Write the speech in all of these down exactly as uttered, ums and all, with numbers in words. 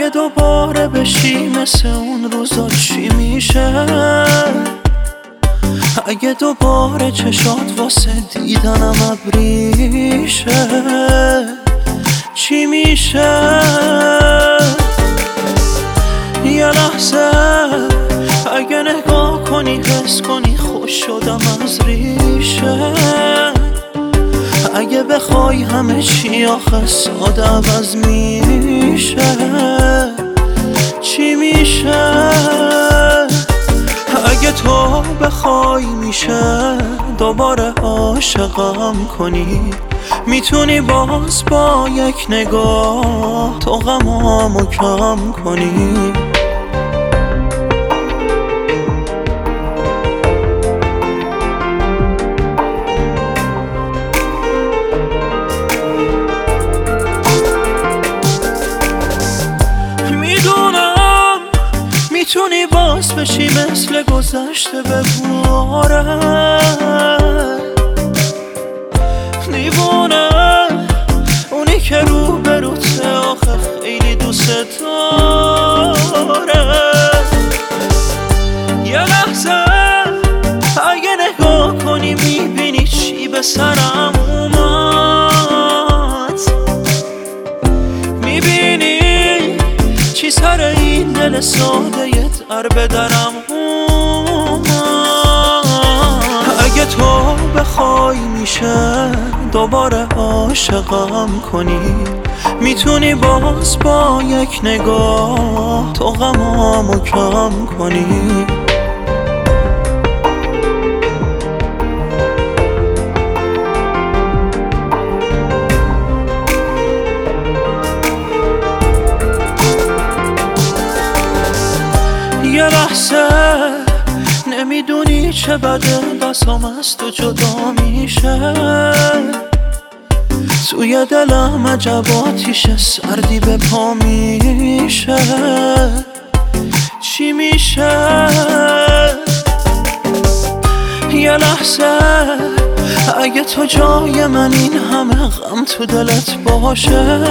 اگه دوباره بشی مثل اون روزا چی میشه؟ اگه دوباره چشات واسه دیدنم ابریشه چی میشه؟ یه لحظه اگه نگاه کنی حس کنی خوش شدم از ریشه. اگه بخوای همه چی آخه ساده عوض میشه چی میشه؟ اگه تو بخوای میشه دوباره عاشقم کنی، میتونی باز با یک نگاه تو غمامو کم کنی. میدونم میتونی باز بشی مثل گذشته بباره، دیوونه اونی که رو بروته آخه خیلی دوست داره. یه لحظه اگه نگاه کنی میبینی چی به سرم اومد، میبینی چی سر این دل ساده یه در به درم اومد. اگه تو بخوای میشه دوباره عاشقم کنی، میتونی باز با یک نگاه تو غمامو کم کنی. یه لحظه نمیدونی چه بده بسام از تو جدا میشه، توی دلم عجباتیشه سردی به پا میشه چی میشه؟ یه لحظه اگه تو جای من این همه غم تو دلت باشه،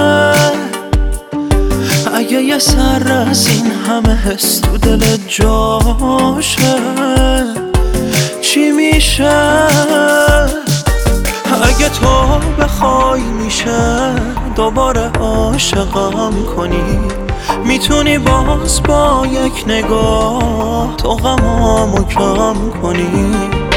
اگه یه سر از این همه حس تو دلت جاشه چی میشه؟ اگه تو بخوای میشه دوباره عاشقم کنی، میتونی باز با یک نگاه تو غمامو کم کنی.